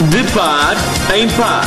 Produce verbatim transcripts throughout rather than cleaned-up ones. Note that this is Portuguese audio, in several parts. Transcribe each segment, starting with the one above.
De par em par.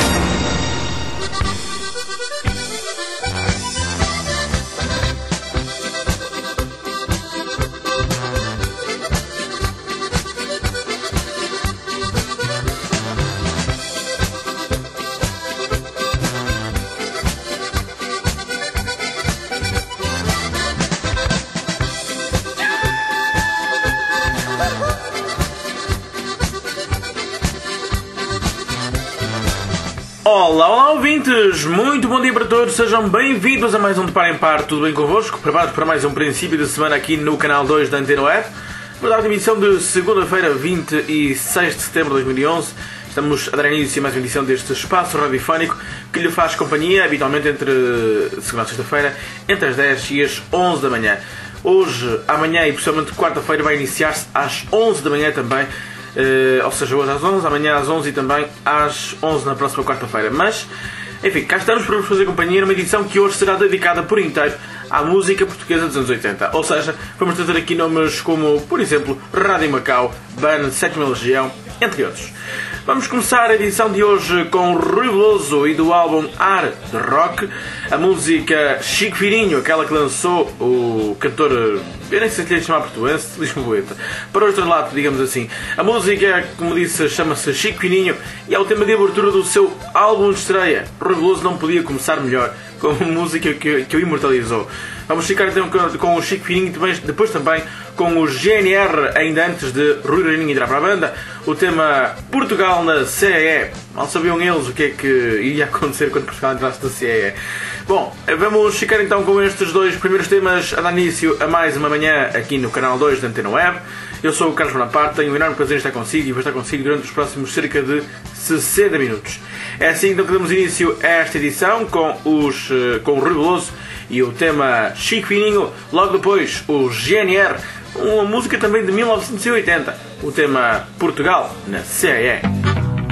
Olá, olá ouvintes, muito bom dia para todos, sejam bem-vindos a mais um De Par em Par, tudo bem convosco? Preparados para mais um princípio de semana aqui no canal dois da Antena Web. Verdade, emissão de segunda-feira, vinte e seis de setembro de dois mil e onze. Estamos a dar início a mais uma edição deste espaço radiofónico que lhe faz companhia, habitualmente entre segunda e sexta-feira, entre as dez e as onze da manhã. Hoje, amanhã e possivelmente quarta-feira vai iniciar-se às onze da manhã também. Uh, ou seja, hoje às onze, amanhã às onze e também às onze na próxima quarta-feira. Mas, enfim, cá estamos para vos fazer companhia numa edição que hoje será dedicada por inteiro à música portuguesa dos anos oitenta. Ou seja, vamos trazer aqui nomes como, por exemplo, Rádio Macau, Band, Sétima Legião, entre outros. Vamos começar a edição de hoje com Rui Veloso e do álbum Ar de Rock, a música Chico Fininho, aquela que lançou o cantor, eu nem sei se lhe chamar portuense, Lisboeta, para o outro lado, digamos assim. A música, como disse, chama-se Chico Fininho e é o tema de abertura do seu álbum de estreia. Rui Veloso não podia começar melhor com a música que, que o imortalizou. Vamos ficar então com, com o Chico Fininho e depois também com o G N R, ainda antes de Rui Reininho entrar para a banda, o tema Portugal na C E E. Mal sabiam eles o que é que iria acontecer quando Portugal entrasse na C E E. Bom, vamos ficar então com estes dois primeiros temas a dar início a mais uma manhã aqui no canal dois da Antena Web. Eu sou o Carlos Bonaparte, tenho um enorme prazer em estar consigo e vou estar consigo durante os próximos cerca de sessenta minutos. É assim então que damos início a esta edição com, os, com o Rui Veloso e o tema Chico Fininho, logo depois o G N R, uma música também de mil novecentos e oitenta, o tema Portugal na C E E.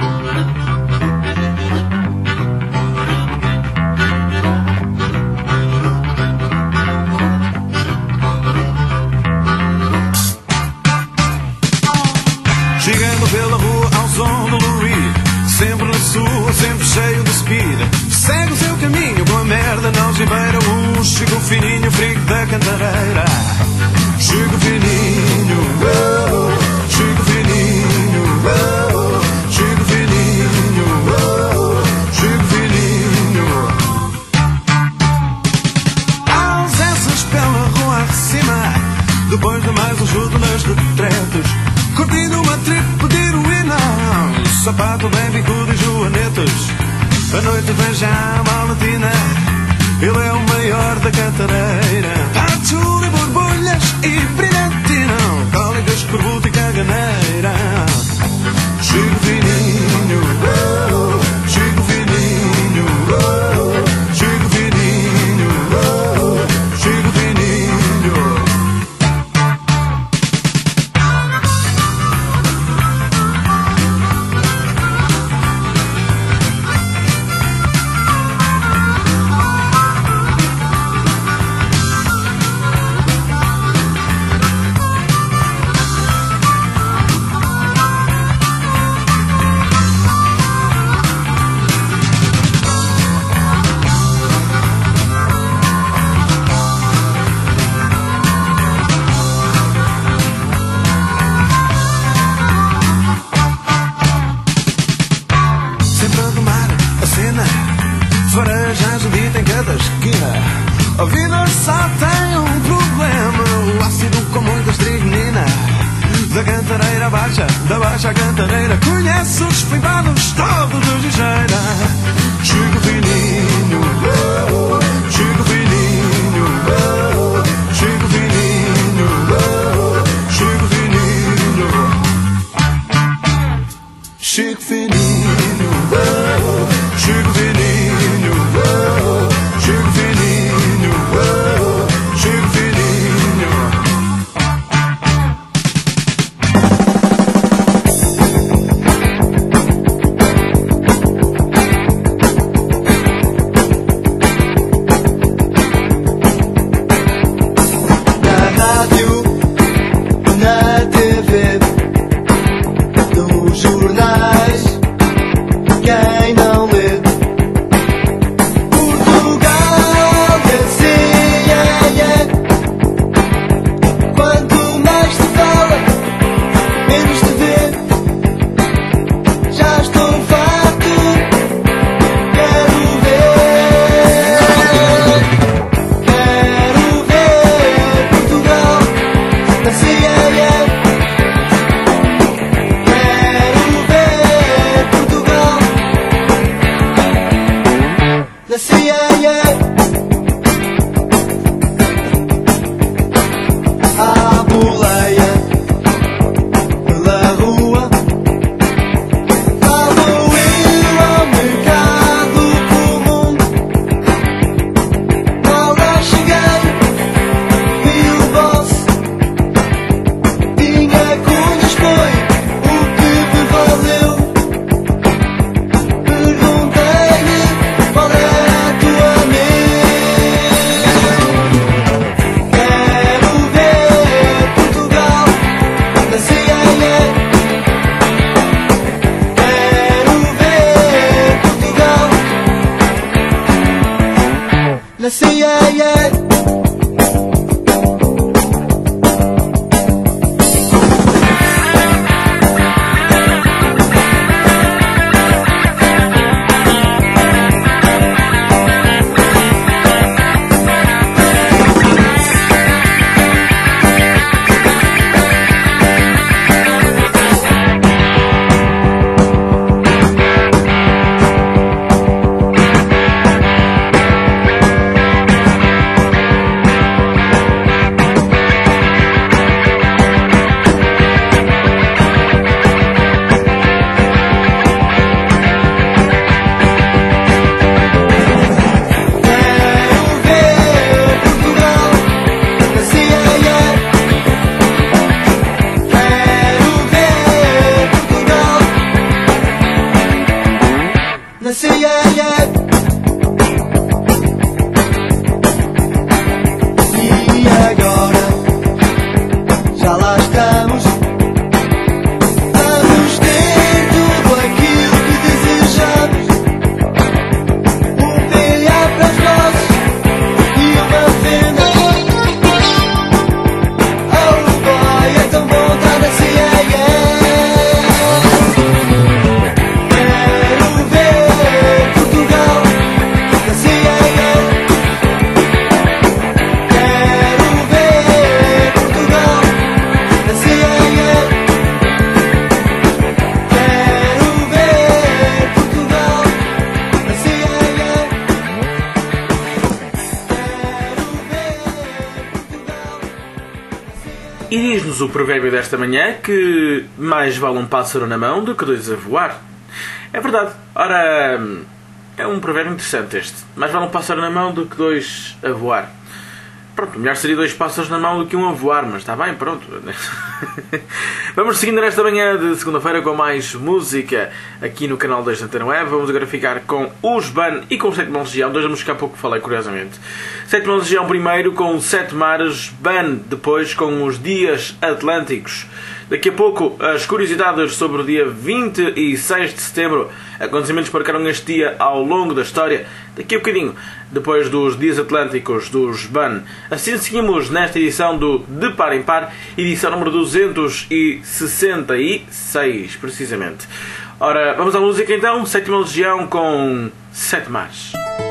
Chegando pela rua ao som do Louis, sempre na sua, sempre cheio de speed. Segue o seu caminho com a merda não se beira. Um Chico Fininho, frigo da cantareira. Chico Fininho, oh, Chico Fininho, oh, Chico Fininho, oh, Chico Fininho. Ausências pela rua acima, depois de mais um chute nas retretas. Curtindo uma trip de heroína, sapato bem bicudo e joanetas. A noite vem já malatina, ele é o maior da cantareira. Patrulha e borbulhas e brilhantina, cólicas, corbuta e caganeira. Chico Fininho, oh, Chico Fininho, oh, Chico Fininho, oh, Chico Fininho. A vida só tem um problema, o ácido com muita estricnina. Da cantareira baixa, da baixa cantareira, conhece os privados todos de ligeira. Chico Fininho, oh, Chico Fininho, oh, Chico Fininho, oh, Chico Fininho. Chico Fininho, oh, Chico Fininho, oh, Chico Fininho, oh, Chico Fininho. estamos. Vamos ter tudo aquilo que desejamos. Um bilhar para os nossos e uma venda. Oh boy, é tão bom estar na C I A. Quero ver Portugal na C I A. Quero ver Portugal na C I A. Quero ver Portugal na C I A. E diz-nos o provérbio desta manhã que mais vale um pássaro na mão do que dois a voar. É verdade. Ora, é um provérbio interessante este. Mais vale um pássaro na mão do que dois a voar. Pronto, melhor seria dois pássaros na mão do que um a voar, mas está bem, pronto. Vamos seguindo nesta manhã de segunda-feira com mais música aqui no canal dois da Antena Web. Vamos agora ficar com os Ban e com o Sétima Legião. Dois músicas que há pouco falei, curiosamente. Sétima Legião primeiro com Sete Mares, Ban depois com os Dias Atlânticos. Daqui a pouco, as curiosidades sobre o dia vinte e seis de setembro. Acontecimentos que marcaram este dia ao longo da história. Daqui a bocadinho, depois dos Dias Atlânticos dos Ban. Assim seguimos nesta edição do De Par em Par, edição número duzentos e sessenta e seis, precisamente. Ora, vamos à música então. Sétima Legião com Sete Mares.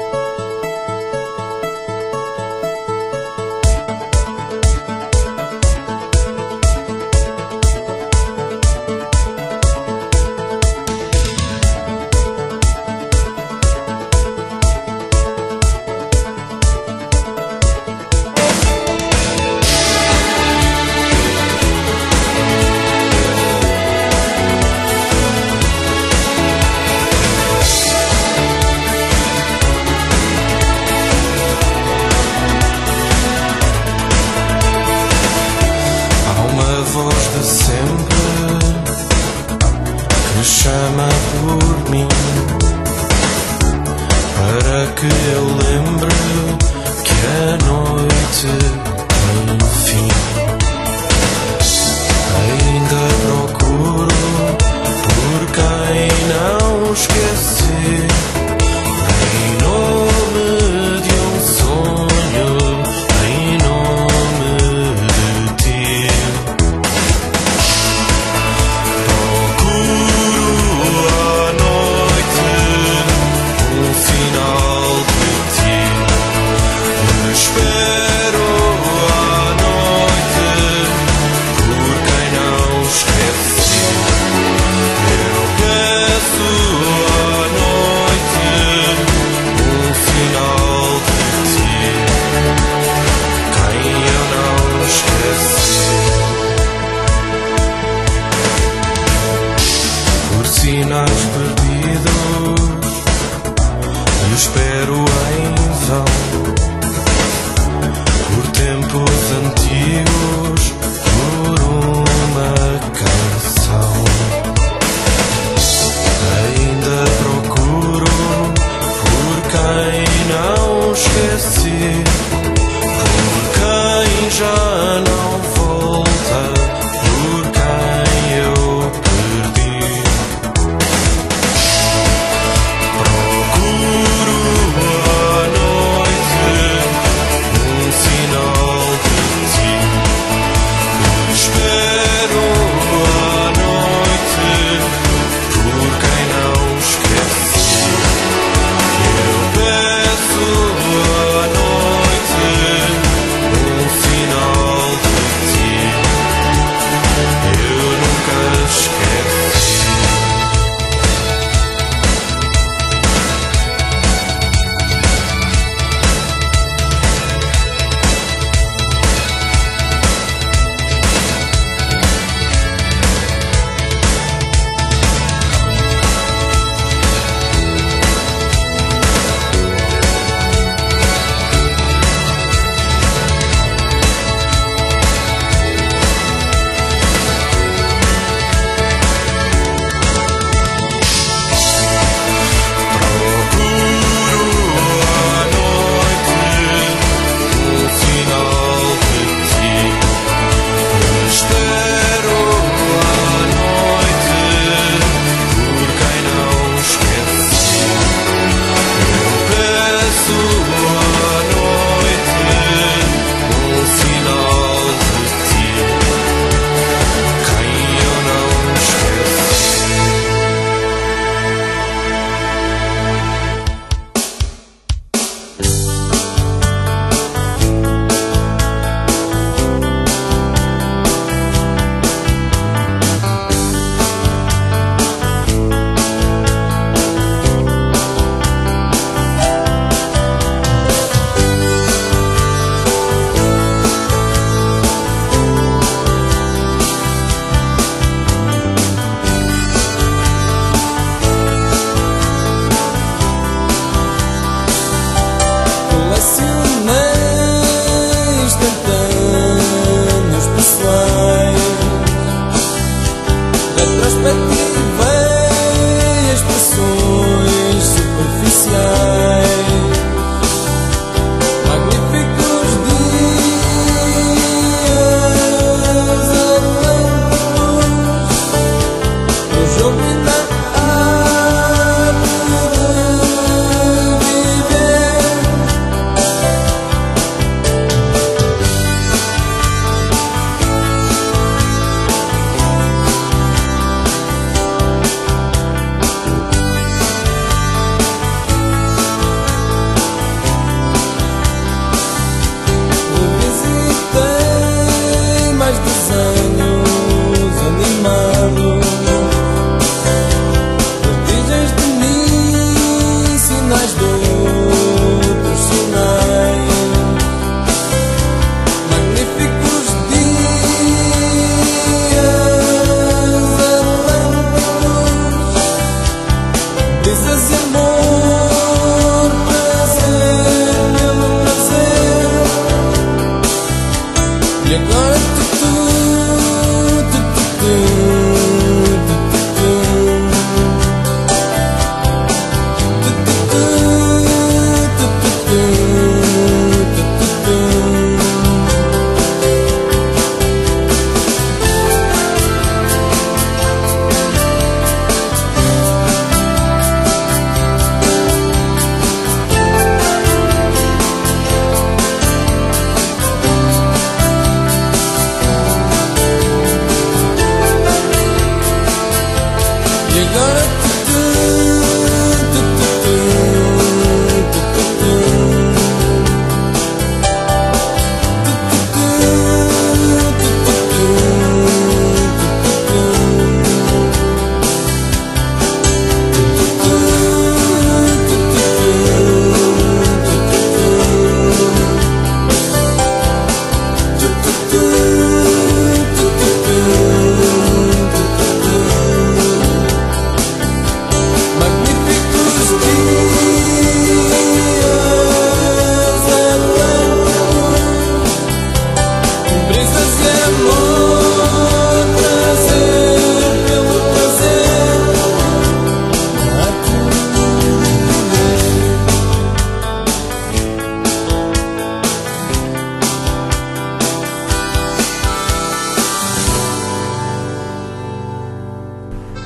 Chama por mim para que eu lembre que a noite tem fim. Ainda procuro por quem não esquecer, em nome de um sonho, em nome de ti. Espero à noite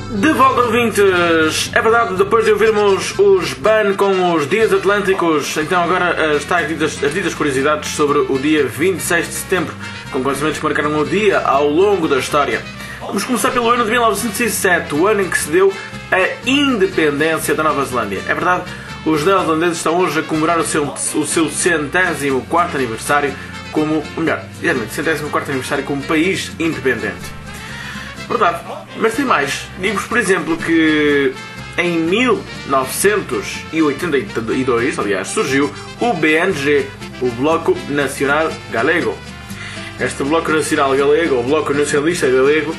De volta, ouvintes! É verdade, depois de ouvirmos os Ban com os Dias Atlânticos, então agora está as ditas, as ditas curiosidades sobre o dia vinte e seis de setembro, com acontecimentos que marcaram o dia ao longo da história. Vamos começar pelo ano de mil novecentos e sete, o ano em que se deu a independência da Nova Zelândia. É verdade, os neozelandeses estão hoje a comemorar o seu, o seu centésimo quarto aniversário como, ou melhor, centésimo quarto aniversário como país independente. Verdade, mas tem mais. Digo-vos, por exemplo, que em mil novecentos e oitenta e dois, aliás, surgiu o B N G, o Bloco Nacional Galego. Este Bloco Nacional Galego, o Bloco Nacionalista Galego,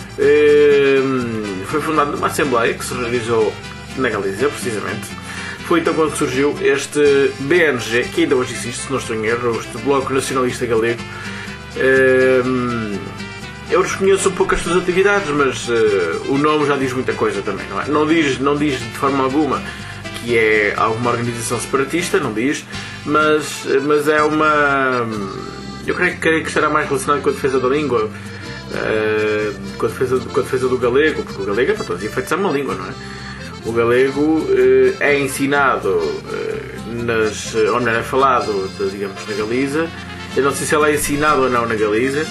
foi fundado numa assembleia que se realizou na Galiza, precisamente. Foi então quando surgiu este B N G, que ainda hoje existe, se não estou em erro, este Bloco Nacionalista Galego. Eu desconheço um pouco as suas atividades, mas uh, o nome já diz muita coisa também, não é? Não diz, não diz de forma alguma que é alguma organização separatista, não diz, mas, mas é uma... Eu creio, creio que estará mais relacionado com a defesa da língua, uh, com, a defesa, com a defesa do galego, porque o galego é para todos os efeitos é uma língua, não é? O galego uh, é ensinado, uh, nas, ou não é falado, digamos, na Galiza. Eu não sei se ele é ensinado ou não na Galiza,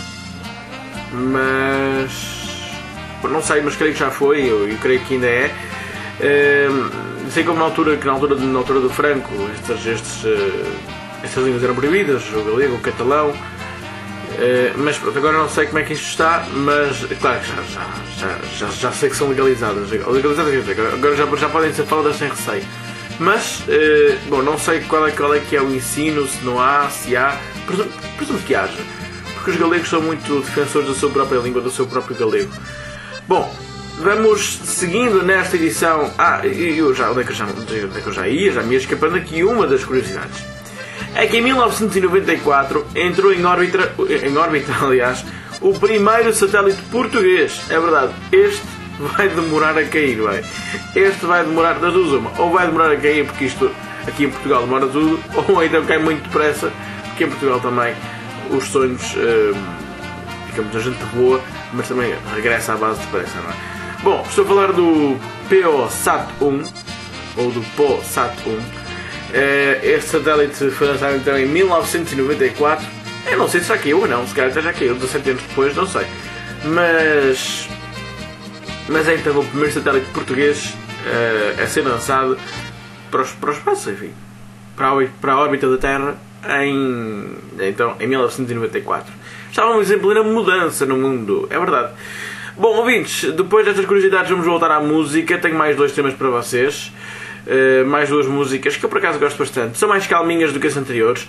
mas não sei, mas creio que já foi, eu, eu creio que ainda é. Uh, sei como na altura, que na altura, na altura do Franco estes, estes, uh, estas línguas eram proibidas, o galego, o catalão, uh, mas pronto, agora não sei como é que isto está, mas claro que já, já, já, já, já sei que são legalizadas, legalizadas agora já, já podem ser faladas sem receio, mas uh, bom, não sei qual é, qual é que é o ensino, se não há, se há, presumo, presumo que haja. Porque os galegos são muito defensores da sua própria língua, do seu próprio galego. Bom, vamos seguindo nesta edição. Ah, eu já, onde é que eu já, onde é que eu já ia? Já me ia escapando aqui uma das curiosidades. É que em mil novecentos e noventa e quatro entrou em órbita, em órbita, aliás, o primeiro satélite português. É verdade, este vai demorar a cair, vai. Este vai demorar das duas uma. Ou vai demorar a cair porque isto aqui em Portugal demora tudo, ou então cai muito depressa, porque em Portugal também os sonhos, uh, digamos, a gente voa, mas também regressa à base depressa, não é? Bom, estou a falar do P O SAT um, ou do P O SAT um. Uh, este satélite foi lançado então em mil novecentos e noventa e quatro. Eu não sei se já caiu ou não, se calhar até já caiu, dezassete anos depois, não sei. Mas, mas é então o primeiro satélite português uh, a ser lançado para, os, para o espaço, enfim, para a, para a órbita da Terra. Em, então, em mil novecentos e noventa e quatro. Estávamos em plena mudança no mundo, é verdade. Bom, ouvintes, depois destas curiosidades vamos voltar à música. Tenho mais dois temas para vocês, uh, mais duas músicas que eu por acaso gosto bastante. São mais calminhas do que as anteriores,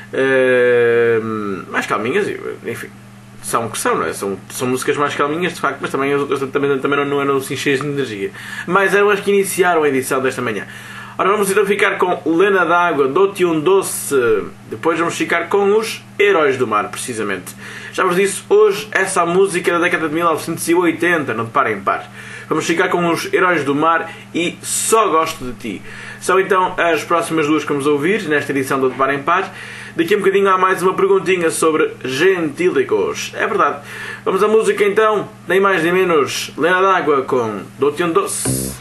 uh, mais calminhas, enfim, são o que são, não é? São, são músicas mais calminhas de facto, mas também, também, também não eram assim cheias de energia. Mas eram as que iniciaram a edição desta manhã. Ora, vamos então ficar com Lena D'Água, Dou-te um Doce. Depois vamos ficar com os Heróis do Mar, precisamente. Já vos disse, hoje essa música da década de mil novecentos e oitenta, não de par em par. Vamos ficar com os Heróis do Mar e Só Gosto de Ti. São então as próximas duas que vamos ouvir nesta edição do De Par em Par. Daqui a um bocadinho há mais uma perguntinha sobre gentílicos. É verdade. Vamos à música então, nem mais nem menos, Lena D'Água com Dou-te um Doce.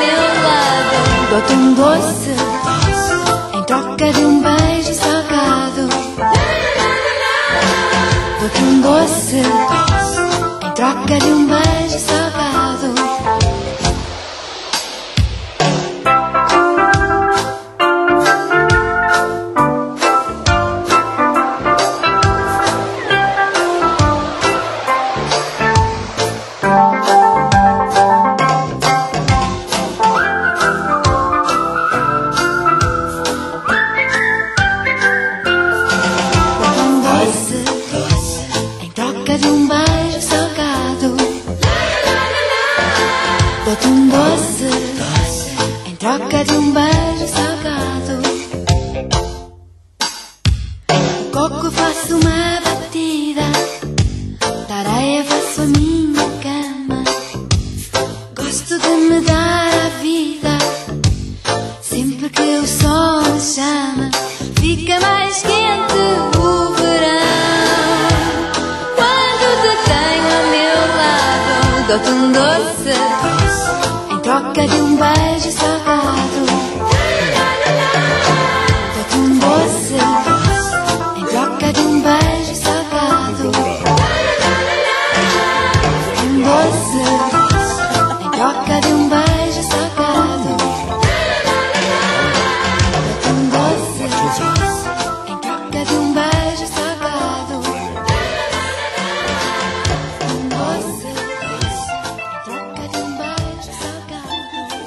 Dou-te um doce em troca de um beijo salgado. troca de um beijo salgado. Dou-te um doce em troca de um beijo salgado. O coco faço uma batida, da areia faço a minha cama. Gosto de me dar a vida, sempre que o sol me chama. Fica mais quente o verão quando te tenho ao meu lado. Dou-te um doce em troca de um beijo salgado. Dou-te um doce em troca de um beijo salgado. Um doce em troca de um beijo salgado. Dou-te um doce em troca de um beijo salgado. Um doce em troca de um beijo salgado.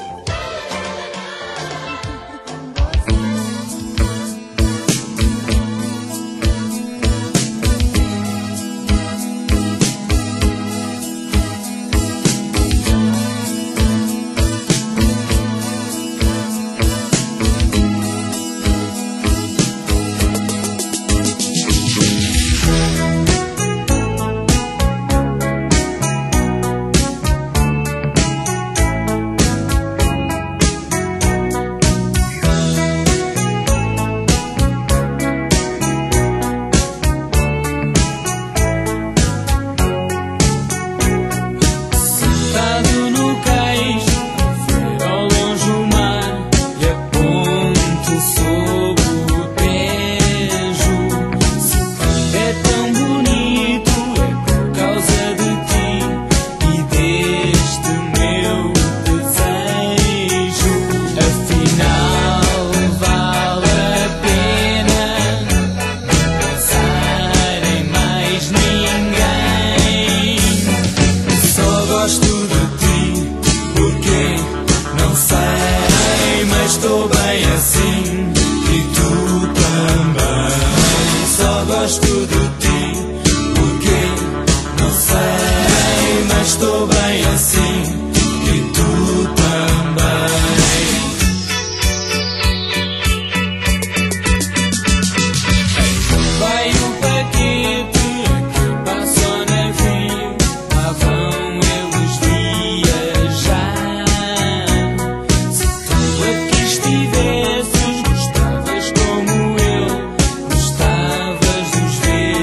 Estou bem assim e tu também. Só gosto de ti porque não sei, mas estou bem assim e tu também. Vai o paquete que passa o navio, lá vão eles viajar. Se tu aqui estivesses, gostavas como eu, gostavas de os ver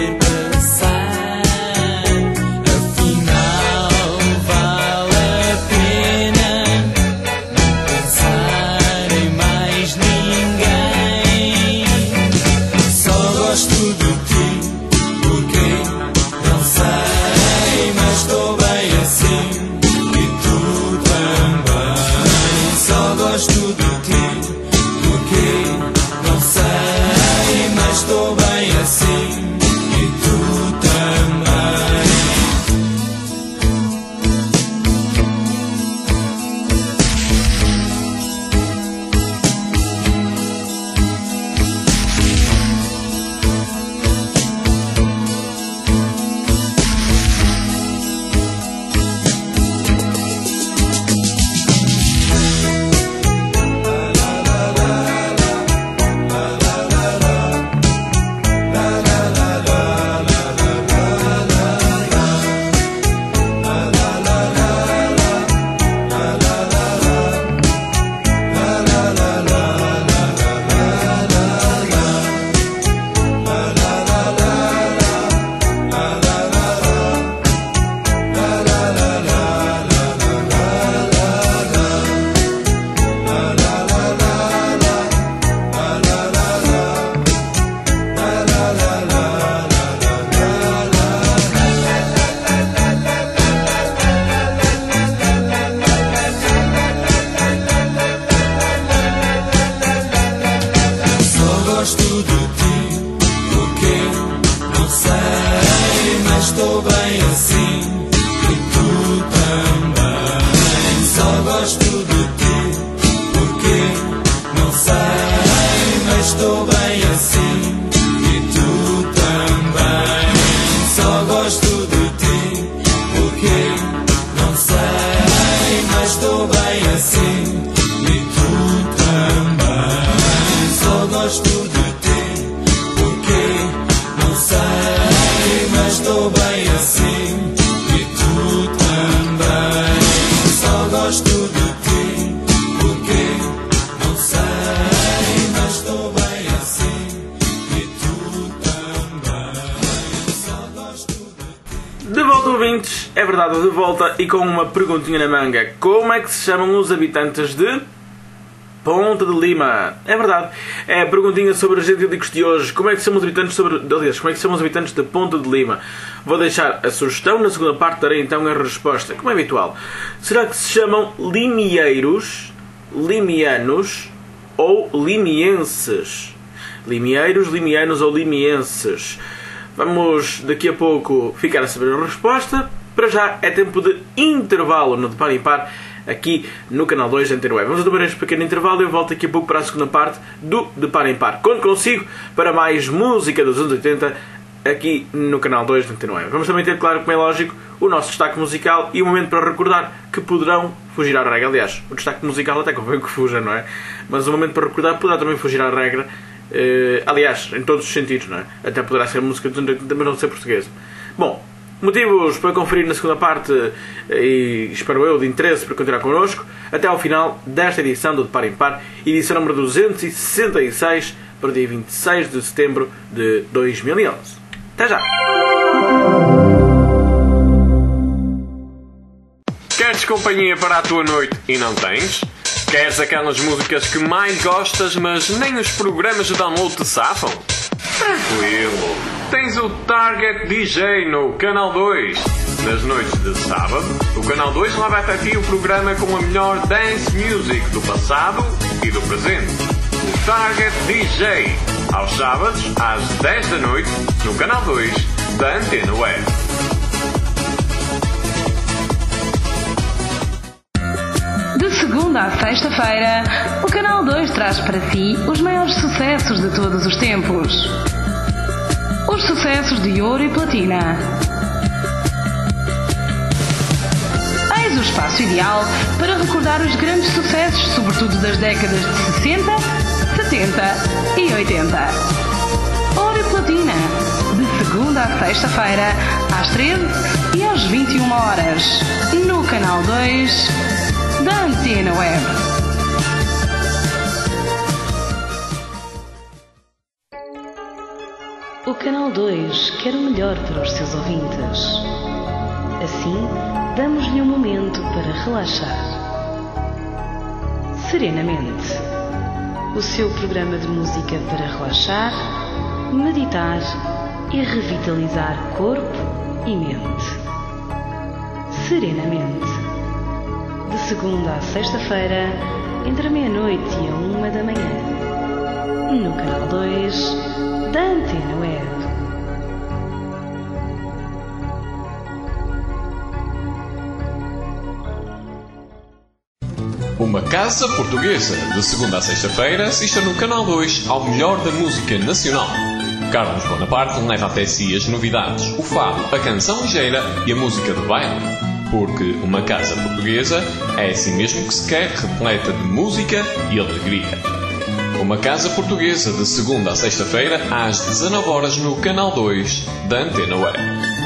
estou bem assim. E tu também. Só gosto de ti, porque não sei, mas estou bem assim. E tu também. Só gosto de ti, porque não sei, mas estou bem assim. E tu também. Só gosto de ti, porque não sei, mas estou bem assim. E tu também. Só gosto de ti. De volta, ouvintes, é verdade, de volta e com uma perguntinha na manga. Como é que se chamam os habitantes de Ponte de Lima? É verdade, é a perguntinha sobre os gentílicos de hoje. Como é que se chamam os habitantes sobre... Aliás, como é que se chamam os habitantes de Ponte de Lima? Vou deixar a sugestão, na segunda parte darei então a resposta, como é habitual. Será que se chamam limieiros, limianos ou limienses? Limieiros, limianos ou limienses? Vamos daqui a pouco ficar a saber a resposta. Para já é tempo de intervalo no De Par em Par, aqui no canal dois da Antena Web. Vamos tomar este pequeno intervalo e eu volto daqui a pouco para a segunda parte do De Par em Par. Conto consigo para mais música dos anos oitenta aqui no canal dois da Antena Web. Vamos também ter, claro, como é lógico, o nosso destaque musical e um momento para recordar que poderão fugir à regra. Aliás, o destaque musical até convém que fuja, não é? Mas um momento para recordar poderá também fugir à regra. Uh, aliás, em todos os sentidos, não é? Até poderá ser música dos anos oitenta, mas não ser portuguesa. Bom, motivos para conferir na segunda parte e, espero eu, de interesse para continuar connosco até ao final desta edição do De Par em Par, edição número duzentos e sessenta e seis, para o dia vinte e seis de setembro de dois mil e onze. Até já! Queres companhia para a tua noite e não tens? Queres aquelas músicas que mais gostas, mas nem os programas de download te safam? Tranquilo! Tens o Target D J no Canal dois. Nas noites de sábado, o Canal dois leva até ti o programa com a melhor dance music do passado e do presente. O Target D J, aos sábados, às dez da noite, no Canal dois da Antena Web. De segunda à sexta-feira, o Canal dois traz para si os maiores sucessos de todos os tempos. Os sucessos de ouro e platina. Eis o espaço ideal para recordar os grandes sucessos, sobretudo das décadas de sessenta, setenta e oitenta. Ouro e platina, de segunda à sexta-feira, às treze e às vinte e uma horas, no Canal dois da Antena Web. O Canal dois quer o melhor para os seus ouvintes. Assim, damos-lhe um momento para relaxar. Serenamente. O seu programa de música para relaxar, meditar e revitalizar corpo e mente. Serenamente. De segunda à sexta-feira, entre a meia-noite e a uma da manhã. No Canal dois da Antena Web. Uma Casa Portuguesa, de segunda a sexta-feira, assista no Canal dois ao melhor da música nacional. Carlos Bonaparte leva até si as novidades, o fado, a canção ligeira e a música de baile. Porque uma casa portuguesa é assim mesmo que se quer, repleta de música e alegria. Uma Casa Portuguesa, de segunda a sexta-feira, às dezanove horas, no Canal dois da Antena Web.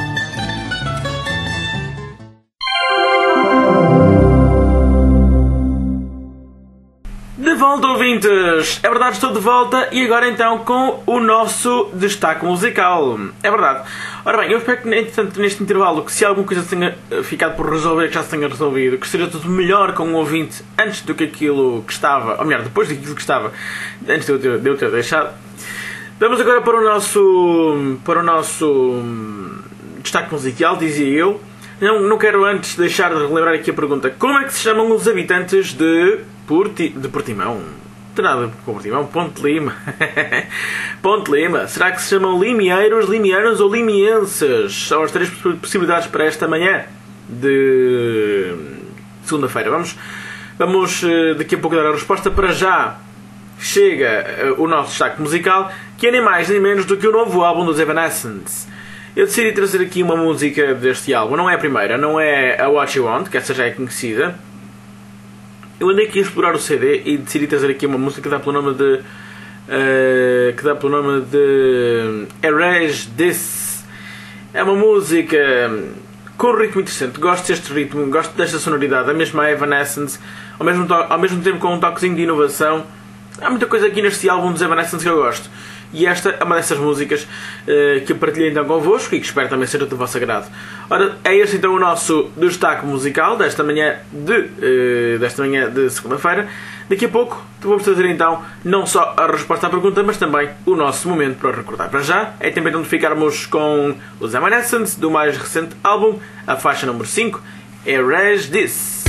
De volta, ouvintes! É verdade, estou de volta e agora então com o nosso destaque musical. É verdade. Ora bem, eu espero que, entretanto, neste intervalo, que se alguma coisa tenha ficado por resolver, que já se tenha resolvido, que esteja tudo melhor com o ouvinte antes do que aquilo que estava, ou melhor, depois daquilo que estava, antes de eu ter, de eu ter deixado. Vamos agora para o nosso, para o nosso destaque musical, dizia eu. Não, não quero antes deixar de relembrar aqui a pergunta. Como é que se chamam os habitantes de, Porti, de Portimão? Não tem nada com Portimão. Ponte Lima. Ponte Lima. Será que se chamam limieiros, limianos ou limienses? São as três possibilidades para esta manhã de segunda-feira. Vamos, vamos daqui a pouco dar a resposta. Para já chega uh, o nosso destaque musical, que é nem mais nem menos do que o novo álbum dos Evanescence. Eu decidi trazer aqui uma música deste álbum, não é a primeira, não é a What You Want, que essa já é conhecida. Eu andei aqui a explorar o C D e decidi trazer aqui uma música que dá pelo nome de... Uh, que dá pelo nome de Erase This. É uma música com um ritmo interessante, gosto deste ritmo, gosto desta sonoridade, a mesma Evanescence, ao mesmo, ao mesmo tempo com um toquezinho de inovação. Há muita coisa aqui neste álbum dos Evanescence que eu gosto. E esta é uma dessas músicas uh, que eu partilhei então convosco e que espero também ser do vosso agrado. Ora, é este então o nosso destaque musical desta manhã de, uh, desta manhã de segunda-feira. Daqui a pouco vamos trazer então não só a resposta à pergunta, mas também o nosso momento para recordar. Para já, é tempo então de ficarmos com os Evanescence do mais recente álbum, a faixa número cinco, Erase This.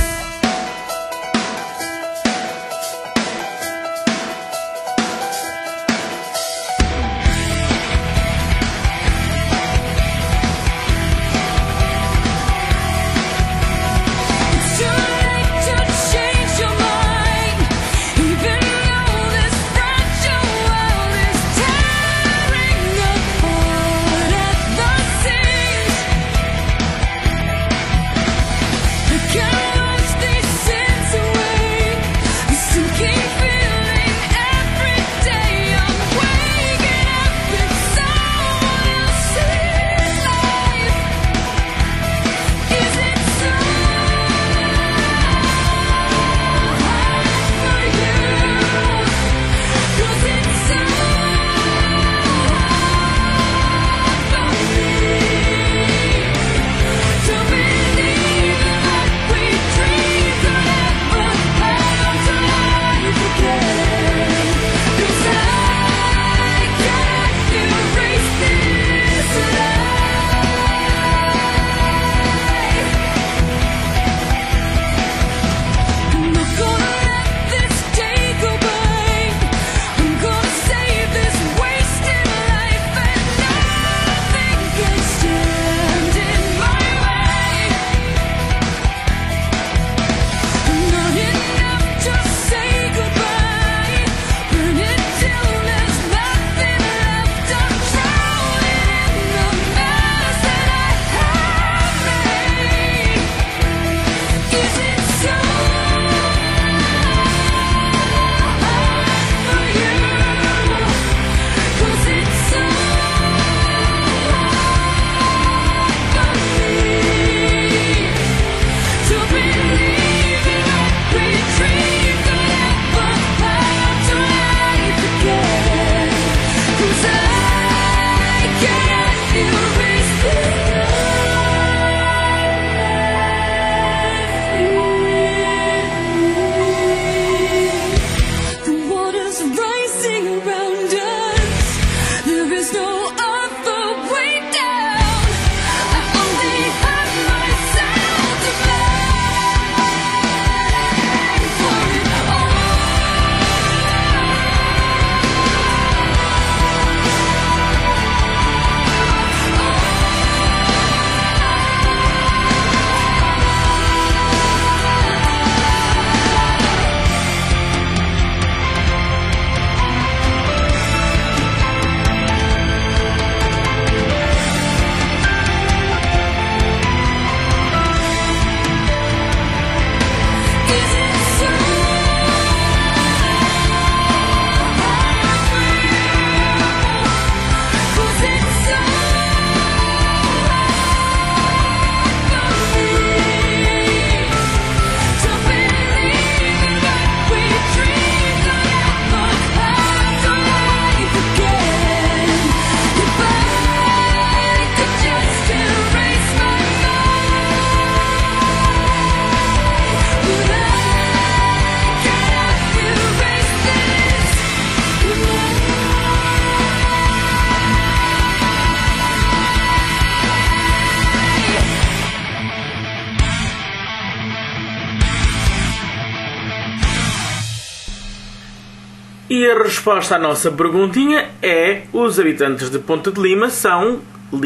E a resposta à nossa perguntinha é: os habitantes de Ponta de Lima são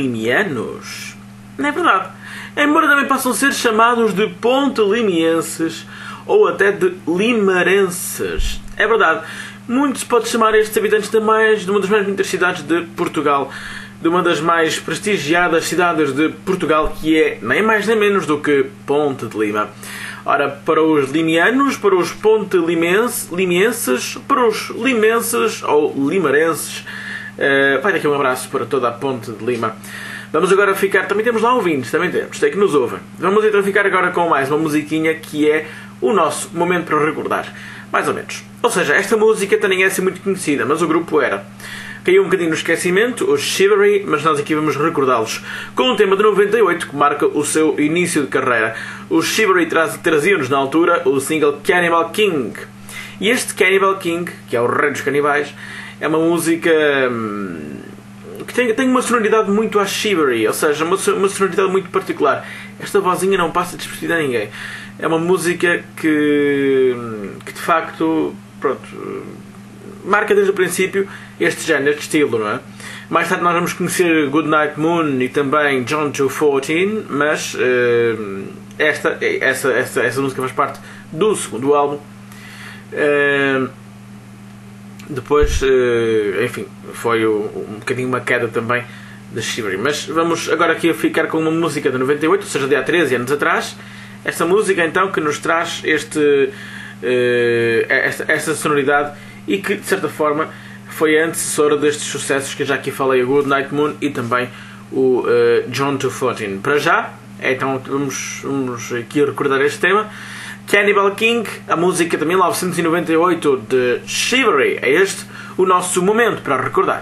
limianos. Não é verdade? Embora também possam ser chamados de pontelimienses ou até de limarenses. É verdade. muito se pode chamar estes habitantes de, mais, de uma das mais bonitas cidades de Portugal, de uma das mais prestigiadas cidades de Portugal, que é nem mais nem menos do que Ponte de Lima. Ora, para os limianos, para os ponte-limienses, para os limenses ou limarenses, uh, vai daqui um abraço para toda a Ponte de Lima. Vamos agora ficar, também temos lá ouvintes, também temos, sei que nos ouvem. Vamos então ficar agora com mais uma musiquinha que é o nosso momento para recordar, mais ou menos. Ou seja, esta música também é assim muito conhecida, mas o grupo era. Caiu um bocadinho no esquecimento, os Shivery, mas nós aqui vamos recordá-los com um tema de noventa e oito que marca o seu início de carreira. Os Shivery traz, traziam-nos na altura o single Cannibal King. E este Cannibal King, que é o rei dos canibais, é uma música hum, que tem, tem uma sonoridade muito a Shivery, ou seja, uma, uma sonoridade muito particular. Esta vozinha não passa despercebida a ninguém. É uma música que, que de facto, pronto, marca desde o princípio este género, este estilo, não é? Mais tarde nós vamos conhecer Goodnight Moon e também John two fourteen, mas uh, esta, essa, essa, essa música faz parte do segundo álbum. Uh, depois, uh, enfim, foi o, um bocadinho uma queda também da Shivery. Mas vamos agora aqui a ficar com uma música de noventa e oito, ou seja, de há treze anos atrás. Esta música então que nos traz este, uh, esta, esta sonoridade e que de certa forma foi a antecessora destes sucessos que eu já aqui falei, o Goodnight Moon e também o uh, John two fourteen. Para já, então vamos, vamos aqui recordar este tema. Cannibal King, a música de mil novecentos e noventa e oito de Shivery. É este o nosso momento para recordar.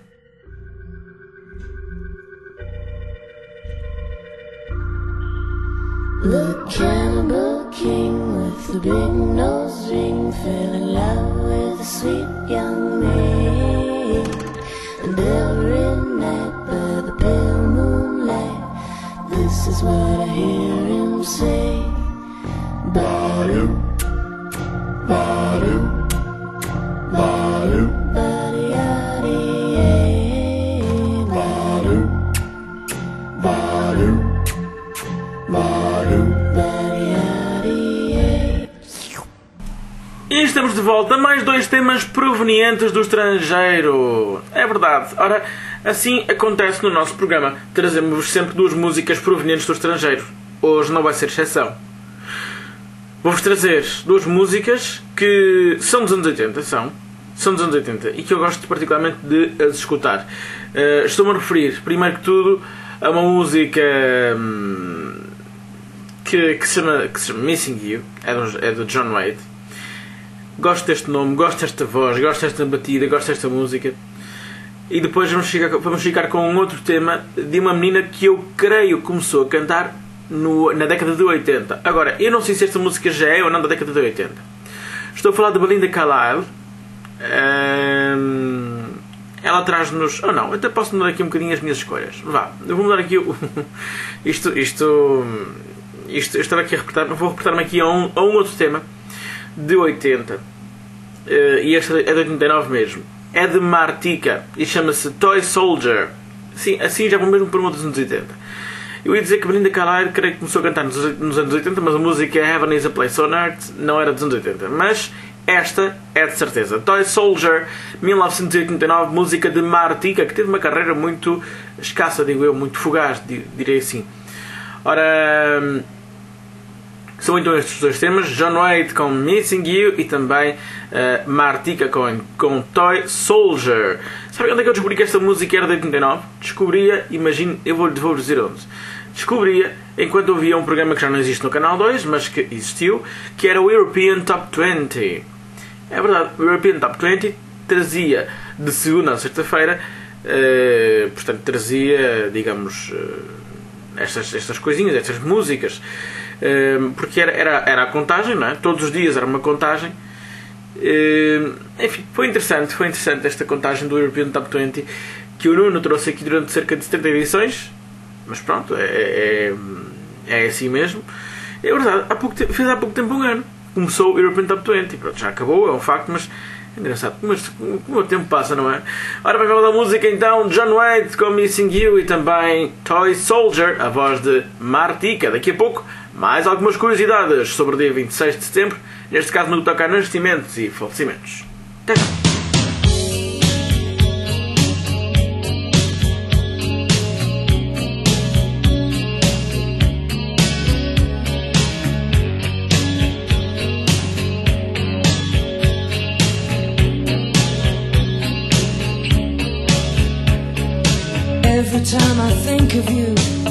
The Cannibal King with the big nose ring fell in love with a sweet young maid. And every night by the pale moonlight, this is what I hear him say. Ba-do, ba-do, ba-do, ba-de-ya-de-yay. Ba-do, ba-do, ba-do, ba-de-ya-de-yay. E estamos de volta, mais dois temas provenientes do estrangeiro. É verdade. Ora, assim acontece no nosso programa. Trazemos sempre duas músicas provenientes do estrangeiro. Hoje não vai ser exceção. Vou-vos trazer duas músicas que são dos anos oitenta, são, são dos anos oitenta, e que eu gosto particularmente de as escutar. Uh, Estou-me a referir, primeiro que tudo, a uma música hum, que, que, se chama, que se chama Missing You, é do, é do John Wade. Gosto deste nome, gosto desta voz, gosto desta batida, gosto desta música. E depois vamos ficar, vamos ficar com um outro tema de uma menina que eu creio começou a cantar No, na década de oitenta. Agora, eu não sei se esta música já é ou não da década de oitenta. Estou a falar de Belinda Carlisle. Hum, ela traz-nos... Ou oh não, até posso mudar aqui um bocadinho as minhas escolhas. Vá, eu vou mudar aqui o... isto, isto, isto... Eu estava aqui a reportar... Vou reportar-me aqui a um, a um outro tema de oitenta. Uh, e este é de oitenta e nove mesmo. É de Martika e chama-se Toy Soldier. Sim, assim já vou mesmo por um dos anos oitenta. Eu ia dizer que Belinda Carlisle creio que começou a cantar nos, nos anos oitenta, mas a música Heaven is a Place on Earth não era dos anos oitenta. Mas esta é de certeza. Toy Soldier, mil novecentos e oitenta e nove, música de Martika, que teve uma carreira muito escassa, digo eu, muito fugaz, direi assim. Ora, são então estes dois temas, John Wade com Missing You e também uh, Martika com, com Toy Soldier. Sabe onde é que eu descobri que esta música era de oitenta e nove? Descobria, imagino, eu vou, vou dizer onde. Descobria enquanto ouvia um programa que já não existe no Canal dois, mas que existiu, que era o European Top vinte. É verdade, o European Top vinte trazia de segunda a sexta-feira, uh, portanto trazia, digamos, uh, estas, estas coisinhas, estas músicas, uh, porque era, era, era a contagem, não é? Todos os dias era uma contagem. Uh, enfim, foi interessante, foi interessante esta contagem do European Top vinte que o Nuno trouxe aqui durante cerca de setenta edições, mas pronto, é, é, é assim mesmo. É verdade, há pouco tempo, fez há pouco tempo um ano, começou o European Top vinte, pronto, já acabou, é um facto, mas é engraçado, mas como o tempo passa, não é? Ora, vai falar da música então, John Wade com Missing You e também Toy Soldier, a voz de Martika. Daqui a pouco, mais algumas curiosidades sobre o dia vinte e seis de setembro, neste caso no que toca a nascimentos e falecimentos. Até já. Every time I think of you,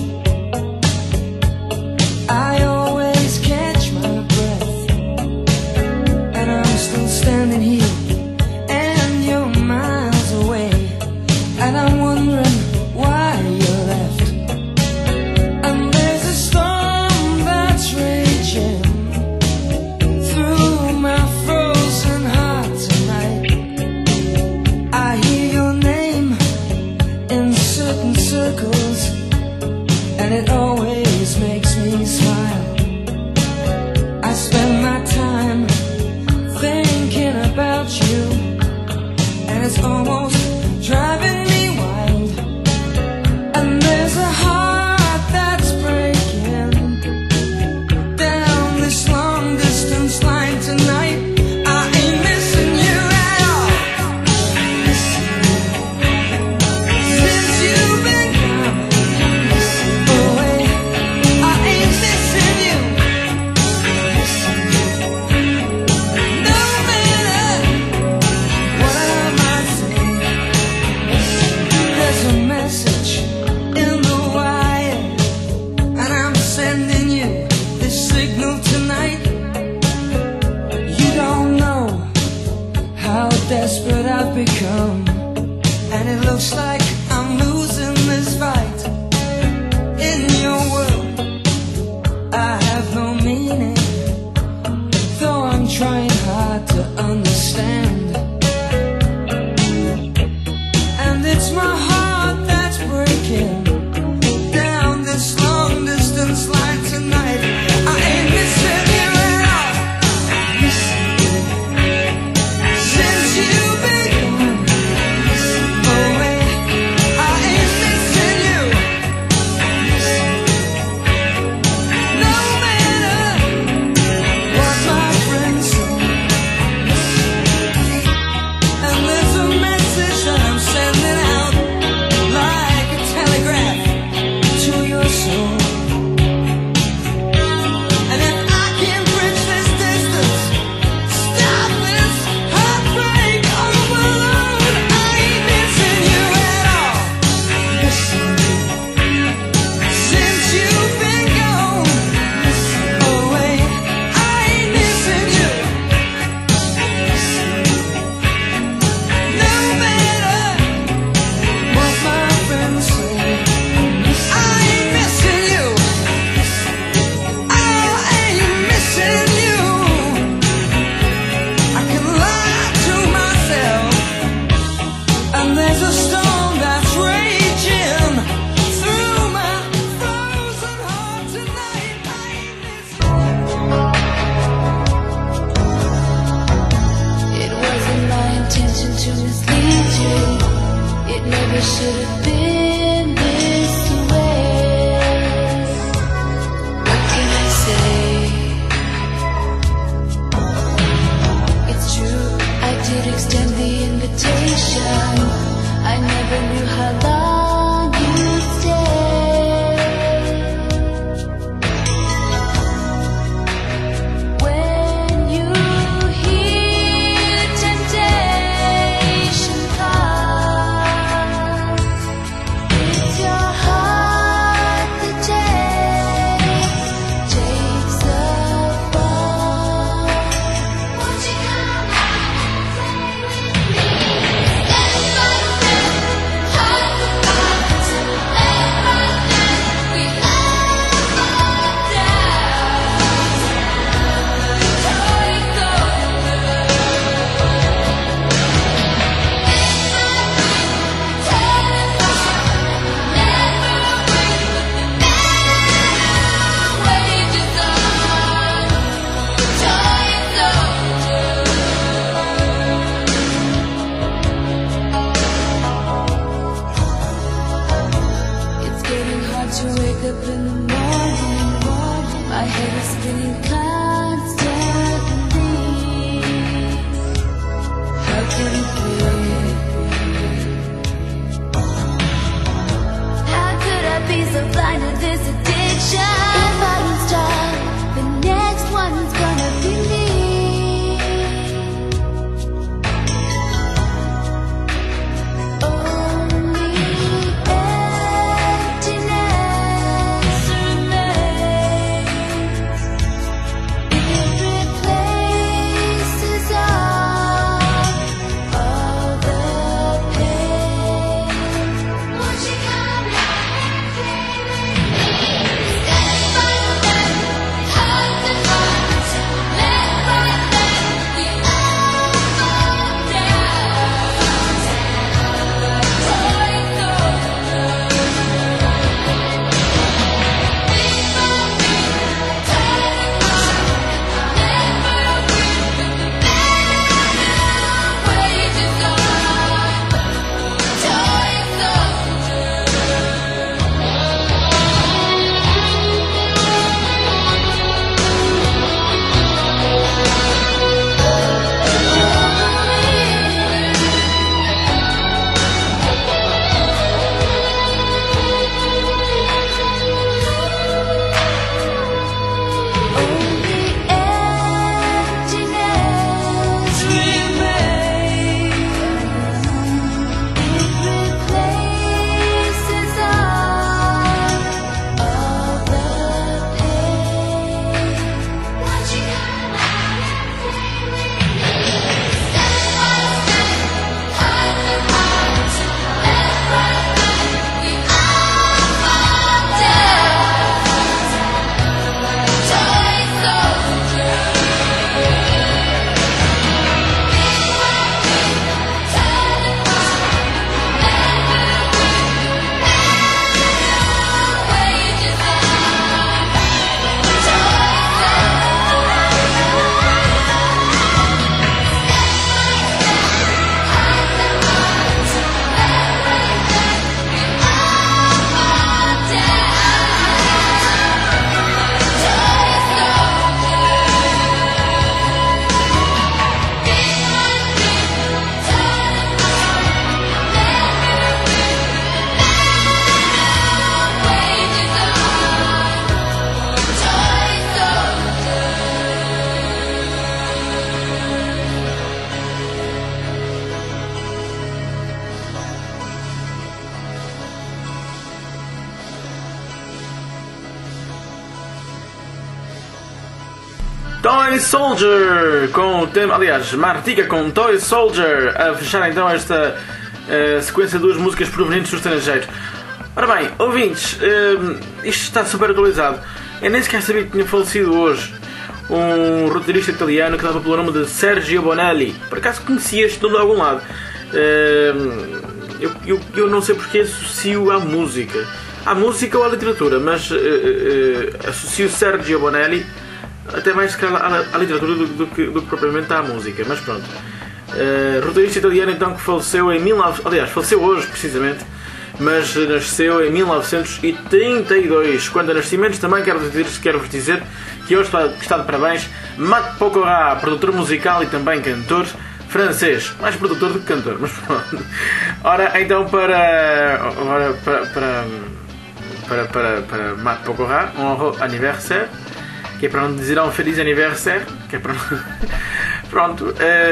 I always catch my breath, and I'm still standing here, and you're miles away, and I'm wondering why you left. And there's a storm that's raging through my frozen heart tonight. I hear your name in certain circles, and it always makes me smile. I spend my time thinking about you, and it's almost driving me wild. And there's a heart that's breaking down this long distance line tonight. I ain't missing you at all. Since you've been gone away, I ain't missing you. No matter what I might say, there's a message in the wire, and I'm sending you this signal tonight. You don't know how desperate I've become, and it looks like I'm losing this fight. In your world, I have no meaning, though I'm trying hard to understand. And it's my heart that's breaking down this long distance line tonight. I ain't missing you at all. Since you've been gone away, I ain't missing you. No matter what my friends say. And there's a message that I'm sending out like a telegraph to your soul. And if I can bridge this distance, stop this heartbreak overload, I ain't missing you at all. Since you've been gone away, I ain't missing you. No matter what my friends say, I ain't missing you. I ain't missing you. I can lie to myself, and there's a storm that's raging through my frozen heart tonight. I ain't missing you. It wasn't my intention to mislead you. It never should have been this way. What can I say? It's true, I did extend the invitation. I never knew how long you'd stay. When you hear temptation come, it's your heart that takes, takes the fall. Won't you come out and play with me? Stand by the fence, heart to heart, left by left, we never down. Joy is over. It's getting hard to wake up in the morning. My head is spinning constantly. How of this addiction. If I don't stop, the next one's gonna be me. Only emptiness remains. It replaces all, all the pain. Won't you come and play with me? Step by step, heart to heart, left by left, we all fall down. Toy soldiers, beat for beat, turn apart, never win, but the battle wages on. Toy soldiers. Only emptiness remains. It replaces all, all the pain. Won't you come out and play with me? Step by step, heart to heart, left by left, we all fall down. Toy soldiers, beat for beat, turn apart, never win, battle wages on. Toy Toy Soldier com o tema, aliás, Martika com Toy Soldier a fechar então esta eh, sequência de duas músicas provenientes do estrangeiro. Ora bem, ouvintes, eh, isto está super atualizado. Eu nem sequer sabia que tinha falecido hoje um roteirista italiano que dava pelo nome de Sergio Bonelli. Por acaso conhecia este nome de algum lado. Eh, eu, eu, eu não sei porque associo à música. À música ou à literatura, mas eh, eh, associo Sergio Bonelli até mais se calhar à, à literatura do, do, que, do que propriamente à música, mas pronto. Uh, roteirista italiano então que faleceu em mil novecentos, aliás, faleceu hoje precisamente, mas nasceu em mil novecentos e trinta e dois. Quanto a nascimentos também quero dizer, quero vos dizer que hoje está, está de parabéns Matt Pokora, produtor musical e também cantor francês, mais produtor do que cantor, mas pronto. Ora, então para ora, para, para, para, para, para Matt Pokora, um heureux anniversaire, que é para não dizer um feliz aniversário, que é para pronto,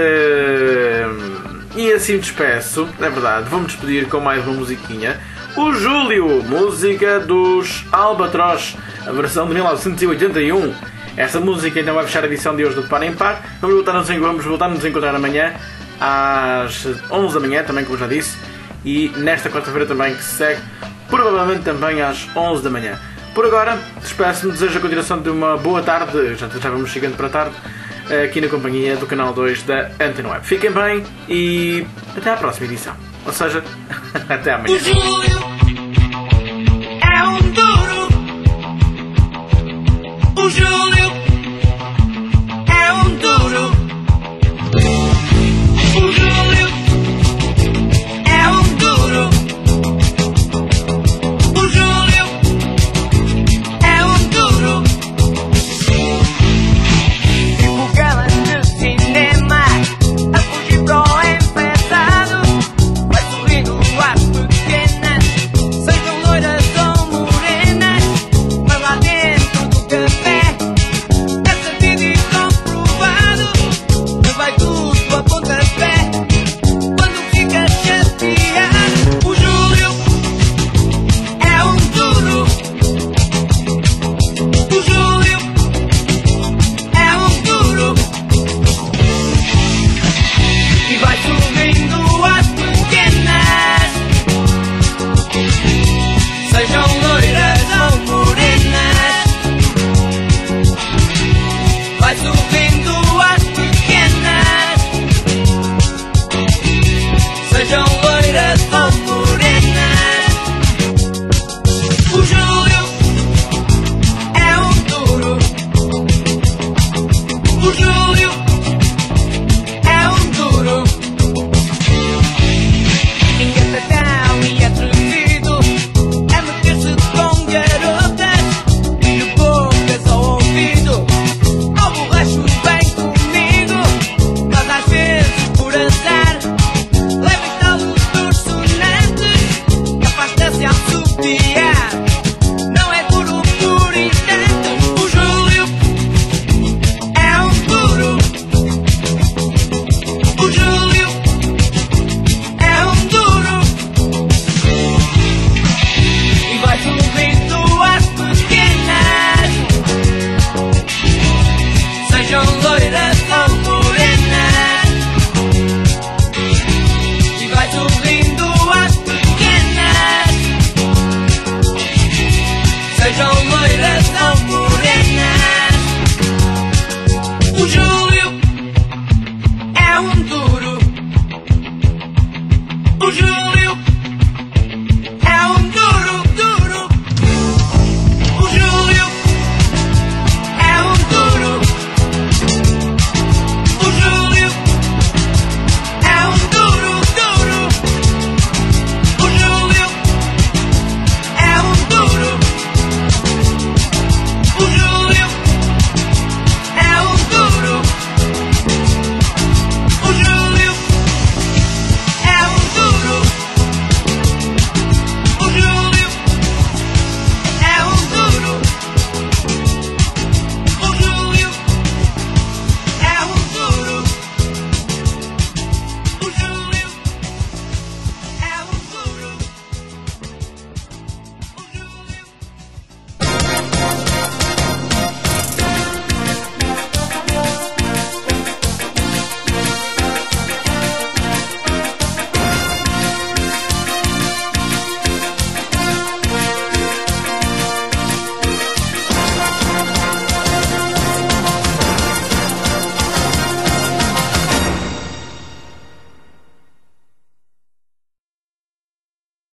é... e assim me despeço, é verdade, vou-me despedir com mais uma musiquinha. O Júlio, música dos Albatroz, a versão de mil novecentos e oitenta e um. Esta música então vai fechar a edição de hoje do Par em Par. Vamos voltar, nos, vamos voltar a nos encontrar amanhã às onze da manhã, também como já disse, e nesta quarta-feira também que se segue, provavelmente também às onze da manhã. Por agora, despeço-me, desejo a continuação de uma boa tarde, já, já vamos chegando para a tarde, aqui na companhia do canal dois da Antena Web. Fiquem bem e até à próxima edição. Ou seja, até amanhã. O Júlio é um duro. O Júlio